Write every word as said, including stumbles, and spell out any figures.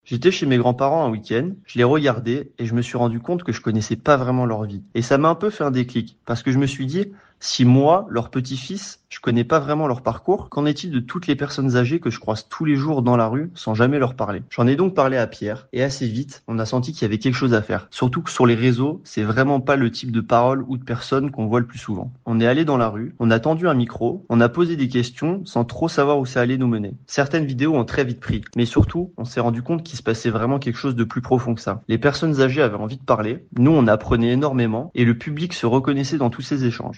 J'étais chez mes grands-parents un week-end, je les regardais et je me suis rendu compte que je connaissais pas vraiment leur vie. Et ça m'a un peu fait un déclic, parce que je me suis dit, si moi, leur petit-fils, je connais pas vraiment leur parcours, qu'en est-il de toutes les personnes âgées que je croise tous les jours dans la rue sans jamais leur parler? J'en ai donc parlé à Pierre, et assez vite, on a senti qu'il y avait quelque chose à faire. Surtout que sur les réseaux, c'est vraiment pas le type de parole ou de personne qu'on voit le plus souvent. On est allé dans la rue, on a tendu un micro, on a posé des questions sans trop savoir où ça allait nous mener. Certaines vidéos ont très vite pris, mais surtout, on s'est rendu compte qu'il se passait vraiment quelque chose de plus profond que ça. Les personnes âgées avaient envie de parler, nous on apprenait énormément, et le public se reconnaissait dans tous ces échanges.